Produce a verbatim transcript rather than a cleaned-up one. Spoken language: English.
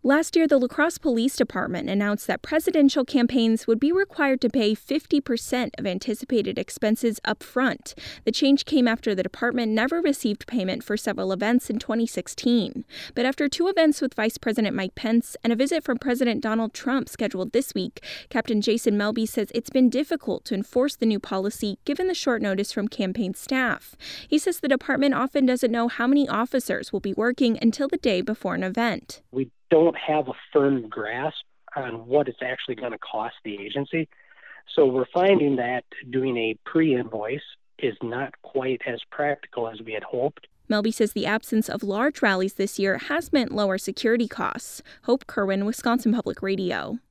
Last year, the La Crosse Police Department announced that presidential campaigns would be required to pay fifty percent of anticipated expenses up front. The change came after the department never received payment for several events in twenty sixteen. But after two events with Vice President Mike Pence and a visit from President Donald Trump scheduled this week, Captain Jason Melby says it's been difficult to enforce the new policy given the short notice from campaign staff. He says the department often doesn't know how many officers will be working until the day before an event. We don't have a firm grasp on what it's actually going to cost the agency. So we're finding that doing a pre-invoice is not quite as practical as we had hoped. Melby says the absence of large rallies this year has meant lower security costs. Hope Kerwin, Wisconsin Public Radio.